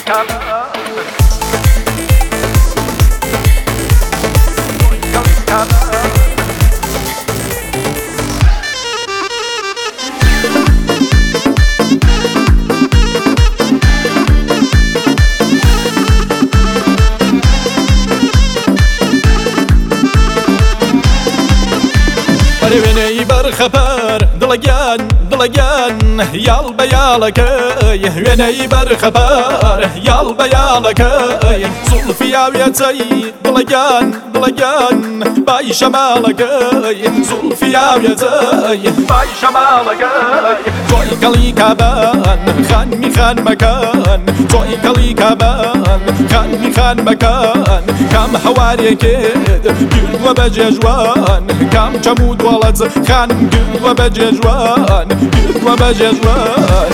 وێنەی بەرخەپەر دڵەگیان یاڵ بە یاڵەکەی وێنەی بەرخەپەر یاڵ بە یاڵەکەی زوڵفی ئاوێچەی دڵەگیان بای شەماڵەکەی زوڵفی ئاوێچەی بای شەماڵەکەی تۆی کەڵی کابان خانمی خانمەکان تۆی کەڵی کابان خانمی خانمەکان کام هەوارێکێت گردووە بە جێژوان کام چەمو دۆڵەت خانم گردووە بە جێژوان گردووە بە جێژوان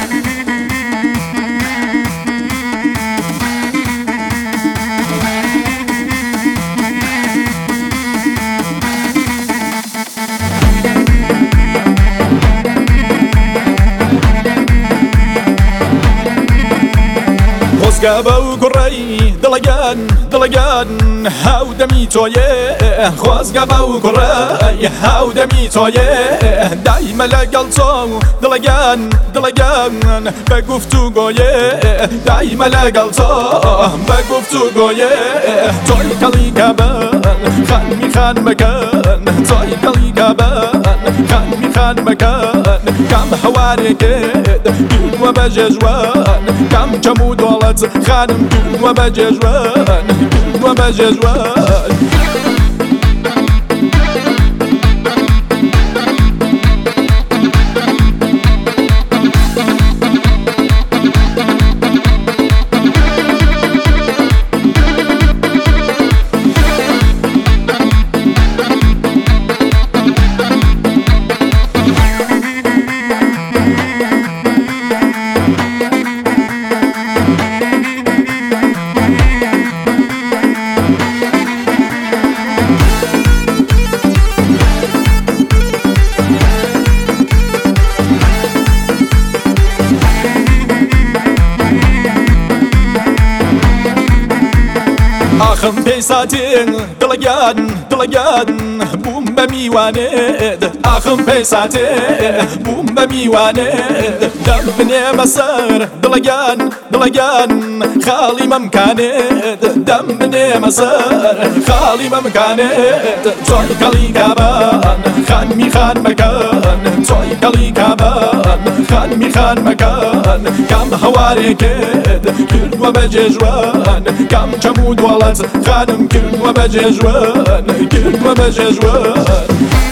خۆزگا بەو کوڕەی دڵەگیان هاودەمی تۆیێ خۆزگا بەو کوڕەی هاودەمی تۆیێ دایمە لەگەڵ تۆ دڵەگیان بە گوفتوگۆیێ دایمە لەگەڵ تۆ بە گوفتوگۆیێ تۆی کەڵی کابان خانمی خانمەکان تۆی کەڵی کابان خانمی خانمەکان کام هەوارێکێت گردووە بە جێژوان کام چەمو دۆڵەت خانم گردووە بە جێژوان گردووە بە جێژوان ئاخم پێی ساتێن دڵەگیان بووم بە میوانێت ئاخم پێی ساتێ بووم بە میوانێت دەم بنێمە سەر دڵەگیان خاڵی مەمکانێت دەم بنێمە سەر خاڵی مەمکانێت تۆی کەڵی کابان خانمی خانمەکان تۆی کەڵی کابان خانمی خانمەکان کام هەوارێکێت کردووە بە جێژوان کام چەمو دۆڵەت خانم کردووە بە جێژوان کردووە بە جێژوان